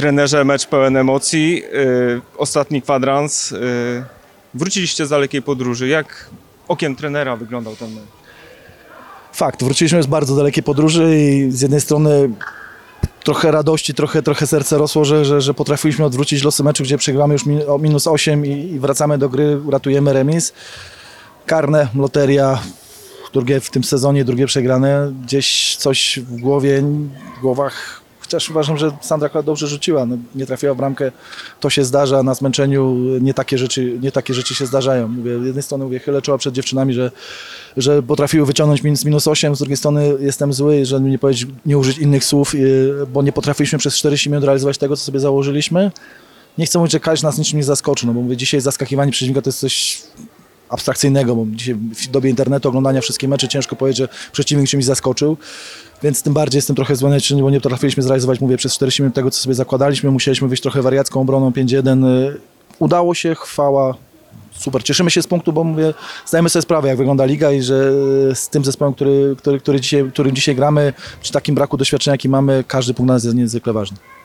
trenerze, mecz pełen emocji. Ostatni kwadrans. Wróciliście z dalekiej podróży. Jak okiem trenera wyglądał ten mecz? Fakt, wróciliśmy z bardzo dalekiej podróży i z jednej strony trochę radości, trochę serce rosło, że potrafiliśmy odwrócić losy meczu, gdzie przegrywamy już o -8 i wracamy do gry, uratujemy remis. Karne, loteria, w tym sezonie drugie przegrane. Gdzieś coś w głowach, chociaż uważam, że Sandra akurat dobrze rzuciła, no, nie trafiła w bramkę, to się zdarza, na zmęczeniu nie takie rzeczy się zdarzają. Mówię, z jednej strony chylę czoła przed dziewczynami, że potrafiły wyciągnąć -8, z drugiej strony jestem zły, żeby nie użyć innych słów, bo nie potrafiliśmy przez 40 minut realizować tego, co sobie założyliśmy. Nie chcę mówić, że każdy nas niczym nie zaskoczy, no bo mówię, dzisiaj zaskakiwanie przeciwnika to jest coś abstrakcyjnego, bo dzisiaj w dobie internetu, oglądania wszystkich meczy ciężko powiedzieć, że przeciwnik czymś zaskoczył, więc tym bardziej jestem trochę zły, bo nie potrafiliśmy zrealizować, mówię, przez 40 minut tego, co sobie zakładaliśmy, musieliśmy wyjść trochę wariacką obroną 5-1. Udało się, chwała, super, cieszymy się z punktu, bo mówię, zdajemy sobie sprawę, jak wygląda liga i że z tym zespołem, którym dzisiaj gramy, przy takim braku doświadczenia, jaki mamy, każdy punkt dla nas jest niezwykle ważny.